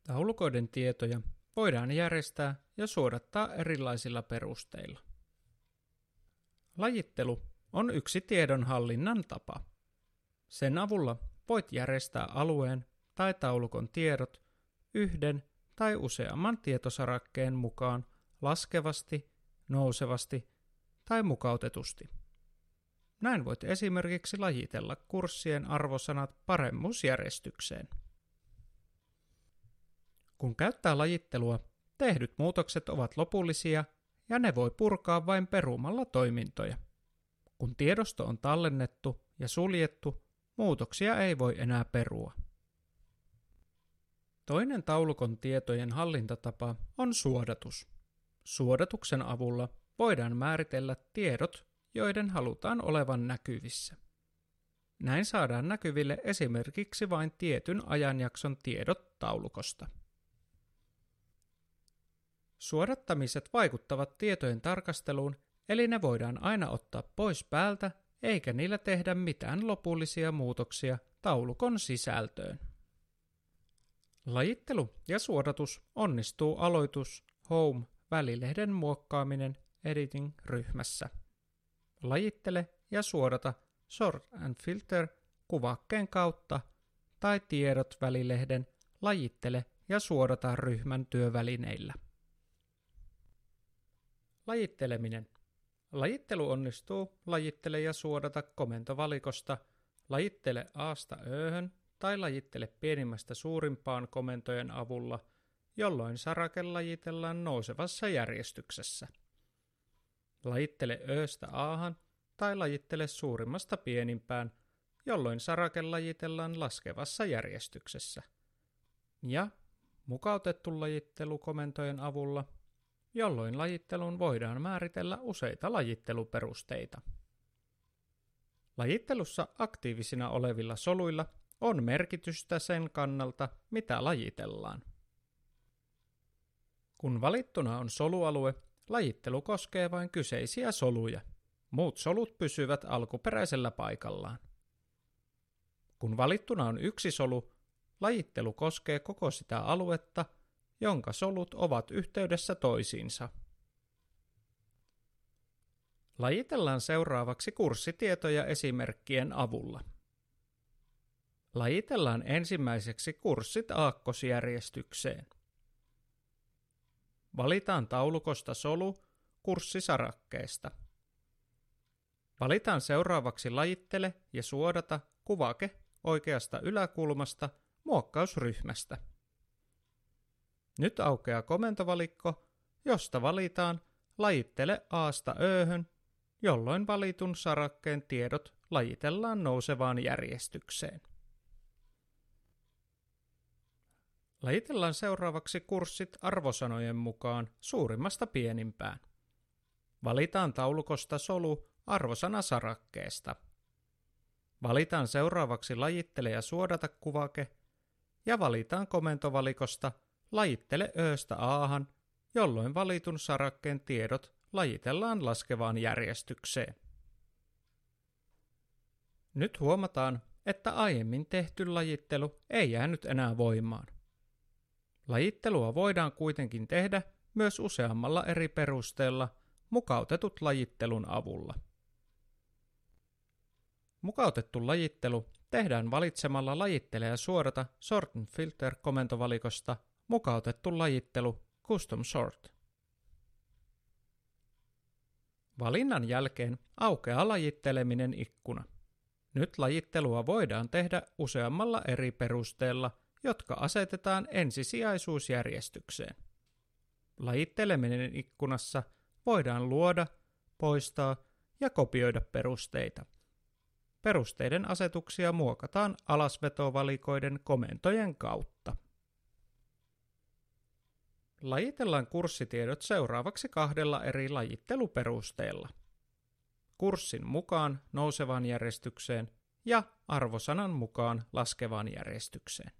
Taulukoiden tietoja voidaan järjestää ja suodattaa erilaisilla perusteilla. Lajittelu on yksi tiedonhallinnan tapa. Sen avulla voit järjestää alueen tai taulukon tiedot yhden tai useamman tietosarakkeen mukaan laskevasti, nousevasti tai mukautetusti. Näin voit esimerkiksi lajitella kurssien arvosanat paremmuusjärjestykseen. Kun käyttää lajittelua, tehdyt muutokset ovat lopullisia ja ne voi purkaa vain perumalla toimintoja. Kun tiedosto on tallennettu ja suljettu, muutoksia ei voi enää perua. Toinen taulukon tietojen hallintatapa on suodatus. Suodatuksen avulla voidaan määritellä tiedot, joiden halutaan olevan näkyvissä. Näin saadaan näkyville esimerkiksi vain tietyn ajanjakson tiedot taulukosta. Suodattamiset vaikuttavat tietojen tarkasteluun, eli ne voidaan aina ottaa pois päältä, eikä niillä tehdä mitään lopullisia muutoksia taulukon sisältöön. Lajittelu ja suodatus onnistuu aloitus, home, välilehden muokkaaminen, editing ryhmässä. Lajittele ja suodata, sort and filter kuvakkeen kautta tai tiedot välilehden, lajittele ja suodata ryhmän työvälineillä. Lajitteleminen. Lajittelu onnistuu lajittele ja suodata komentovalikosta lajittele A:sta Ö:hön tai lajittele pienimmästä suurimpaan komentojen avulla, jolloin sarake lajitellaan nousevassa järjestyksessä. Lajittele Ö:stä A:han tai lajittele suurimmasta pienimpään, jolloin sarake lajitellaan laskevassa järjestyksessä. Ja mukautettu lajittelu komentojen avulla, jolloin lajitteluun voidaan määritellä useita lajitteluperusteita. Lajittelussa aktiivisina olevilla soluilla on merkitystä sen kannalta, mitä lajitellaan. Kun valittuna on solualue, lajittelu koskee vain kyseisiä soluja. Muut solut pysyvät alkuperäisellä paikallaan. Kun valittuna on yksi solu, lajittelu koskee koko sitä aluetta, jonka solut ovat yhteydessä toisiinsa. Lajitellaan seuraavaksi kurssitietoja esimerkkien avulla. Lajitellaan ensimmäiseksi kurssit aakkosjärjestykseen. Valitaan taulukosta solu kurssisarakkeesta. Valitaan seuraavaksi lajittele ja suodata kuvake oikeasta yläkulmasta muokkausryhmästä. Nyt aukeaa komentovalikko, josta valitaan lajittele A:sta Ö:hön, jolloin valitun sarakkeen tiedot lajitellaan nousevaan järjestykseen. Lajitellaan seuraavaksi kurssit arvosanojen mukaan suurimmasta pienimpään. Valitaan taulukosta solu arvosanasarakkeesta. Valitaan seuraavaksi lajittele ja suodata kuvake ja valitaan komentovalikosta lajittele Ö:stä A:han, jolloin valitun sarakkeen tiedot lajitellaan laskevaan järjestykseen. Nyt huomataan, että aiemmin tehty lajittelu ei jäänyt enää voimaan. Lajittelua voidaan kuitenkin tehdä myös useammalla eri perusteella mukautetut lajittelun avulla. Mukautettu lajittelu tehdään valitsemalla lajittele ja suodata Sort and Filter -komentovalikosta mukautettu lajittelu Custom Sort. Valinnan jälkeen aukeaa lajitteleminen ikkuna. Nyt lajittelua voidaan tehdä useammalla eri perusteella, jotka asetetaan ensisijaisuusjärjestykseen. Lajitteleminen ikkunassa voidaan luoda, poistaa ja kopioida perusteita. Perusteiden asetuksia muokataan alasvetovalikoiden komentojen kautta. Lajitellaan kurssitiedot seuraavaksi kahdella eri lajitteluperusteella. Kurssin mukaan nousevaan järjestykseen ja arvosanan mukaan laskevaan järjestykseen.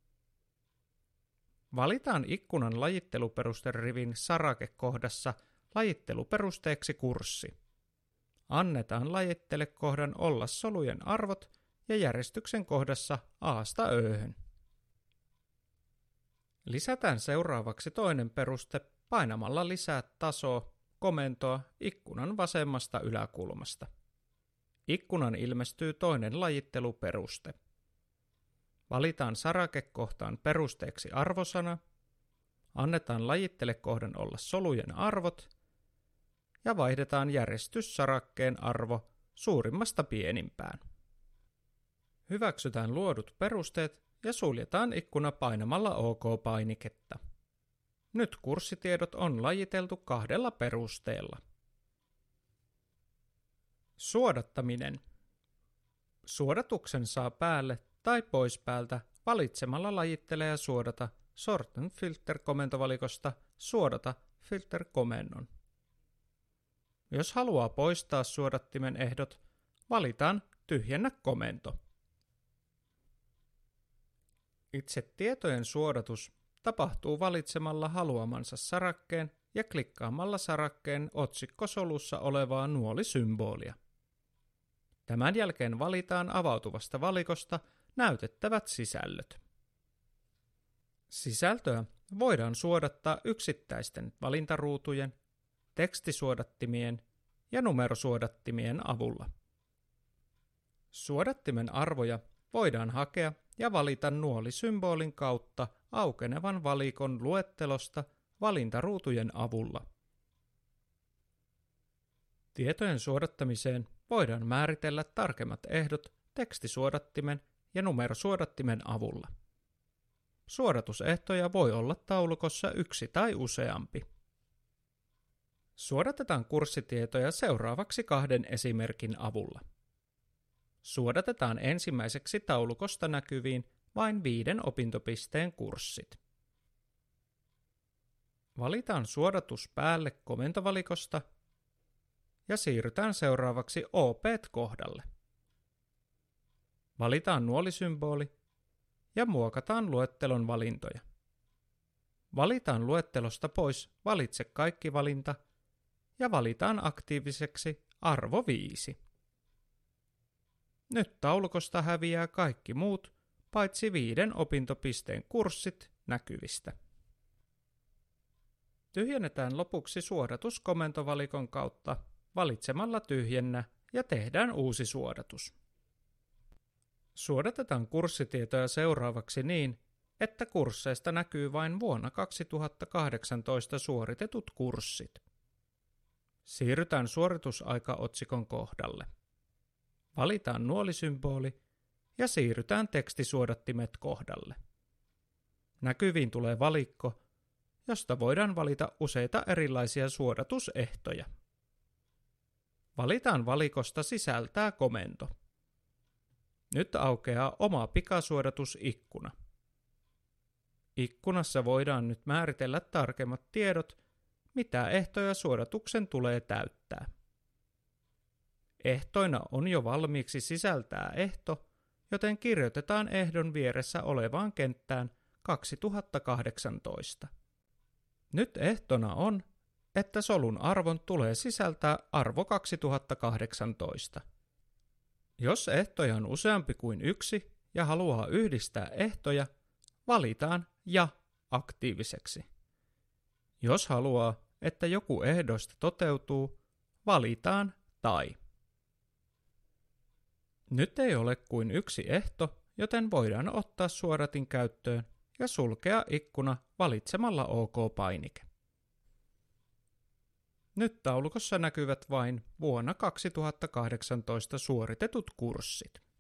Valitaan ikkunan lajitteluperusterivin sarakekohdassa lajitteluperusteeksi kurssi. Annetaan lajittelekohdan olla solujen arvot ja järjestyksen kohdassa A:sta Ö:hön. Lisätään seuraavaksi toinen peruste painamalla lisää tasoa komentoa ikkunan vasemmasta yläkulmasta. Ikkunan ilmestyy toinen lajitteluperuste. Valitaan sarakekohtaan perusteeksi arvosana, annetaan lajittelekohdan olla solujen arvot ja vaihdetaan järjestyssarakkeen arvo suurimmasta pienimpään. Hyväksytään luodut perusteet ja suljetaan ikkuna painamalla OK-painiketta. Nyt kurssitiedot on lajiteltu 2 perusteella. Suodattaminen. Suodatuksen saa päälle tai pois päältä valitsemalla lajittele ja suodata Sort and Filter -komentovalikosta suodata filter-komennon. Jos haluaa poistaa suodattimen ehdot, valitaan tyhjennä komento. Itse tietojen suodatus tapahtuu valitsemalla haluamansa sarakkeen ja klikkaamalla sarakkeen otsikkosolussa olevaa nuolisymbolia. Tämän jälkeen valitaan avautuvasta valikosta näytettävät sisällöt. Sisältöä voidaan suodattaa yksittäisten valintaruutujen, tekstisuodattimien ja numerosuodattimien avulla. Suodattimen arvoja voidaan hakea ja valita nuolisymbolin kautta aukenevan valikon luettelosta valintaruutujen avulla. Tietojen suodattamiseen voidaan määritellä tarkemmat ehdot tekstisuodattimen ja numerosuodattimen avulla. Suodatusehtoja voi olla taulukossa 1 tai useampi. Suodatetaan kurssitietoja seuraavaksi 2 esimerkin avulla. Suodatetaan ensimmäiseksi taulukosta näkyviin vain 5 opintopisteen kurssit. Valitaan suodatus päälle komentovalikosta ja siirrytään seuraavaksi OP-kohdalle. Valitaan nuolisymboli ja muokataan luettelon valintoja. Valitaan luettelosta pois Valitse kaikki valinta ja valitaan aktiiviseksi arvo 5. Nyt taulukosta häviää kaikki muut, paitsi 5 opintopisteen kurssit näkyvistä. Tyhjennetään lopuksi suodatus komentovalikon kautta valitsemalla tyhjennä ja tehdään uusi suodatus. Suodatetaan kurssitietoja seuraavaksi niin, että kursseista näkyy vain vuonna 2018 suoritetut kurssit. Siirrytään suoritusaika-otsikon kohdalle. Valitaan nuolisymboli ja siirrytään tekstisuodattimet kohdalle. Näkyviin tulee valikko, josta voidaan valita useita erilaisia suodatusehtoja. Valitaan valikosta sisältää komento. Nyt aukeaa oma pikasuodatusikkuna. Ikkunassa voidaan nyt määritellä tarkemmat tiedot, mitä ehtoja suodatuksen tulee täyttää. Ehtoina on jo valmiiksi sisältää ehto, joten kirjoitetaan ehdon vieressä olevaan kenttään 2018. Nyt ehtona on, että solun arvon tulee sisältää arvo 2018. Jos ehtoja on useampi kuin 1 ja haluaa yhdistää ehtoja, valitaan ja aktiiviseksi. Jos haluaa, että joku ehdoista toteutuu, valitaan tai. Nyt ei ole kuin 1 ehto, joten voidaan ottaa suodatin käyttöön ja sulkea ikkuna valitsemalla OK-painike. Nyt taulukossa näkyvät vain vuonna 2018 suoritetut kurssit.